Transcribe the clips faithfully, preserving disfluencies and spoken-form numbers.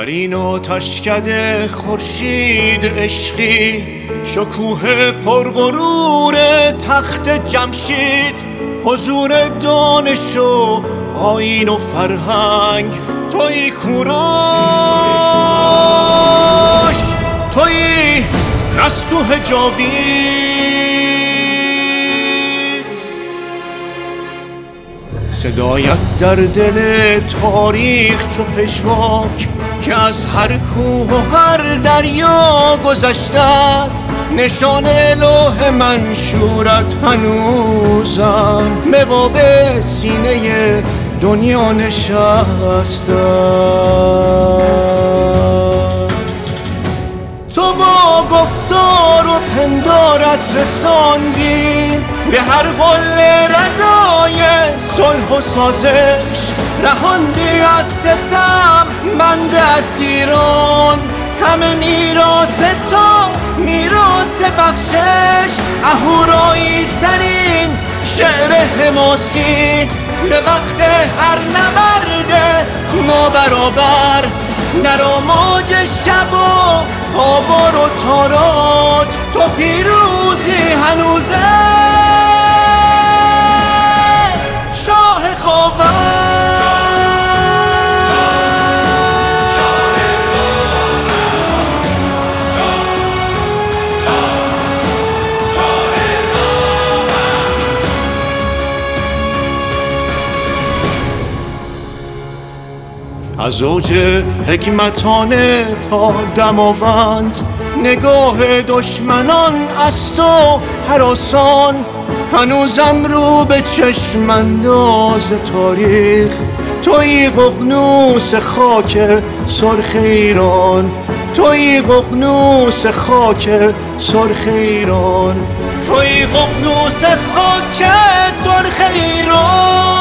در این آتشکده خورشید عشقی، شکوه پرغرور تخت جمشید، حضور دانش و آیین و فرهنگ، تویی کوروش، تویی نستوه جاوید. صدایت در دل تاریخ چو پشواک، که از هر کوه و هر دریا گذشته است. نشان لوح منشورت هنوزم به باب سینه دنیا نشسته است. تو با گفتار و پندارت رساندی به هر قله ردای صلح و سازش، رهاندی از ستم بند اسیران، همه میراث تو میراث بخشش. اهورایی ترین شعر حماسی به وقت هر نبرد نابرابر، در آماج شب و آوار و تاراج، تو پیروزی هنوزه شاه خاور. از اوج حکمتانه تا دماوند، نگاه دشمنان از تو هراسان. هنوزم رو به چشم انداز تاریخ، تویی ققنوس خاک سرخ ایران، تویی ققنوس خاک سرخ ایران، تویی ققنوس خاک سرخ ایران.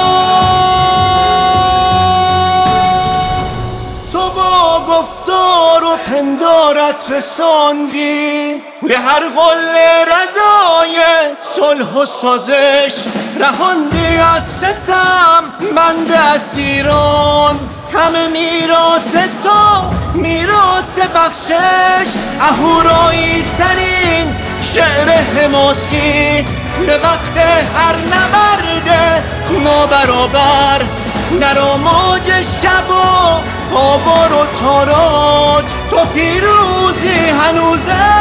گفتار و پندارت رساندی به هر قله ردای صلح و سازش، رهاندی از ستم بند اسیران، همه میراث تو میراث بخشش. اهورایی ترین شعر حماسی به وقت هر نبرد نابرابر، در آماج شب و آوار و تاراج، تو پیروزی هنوزه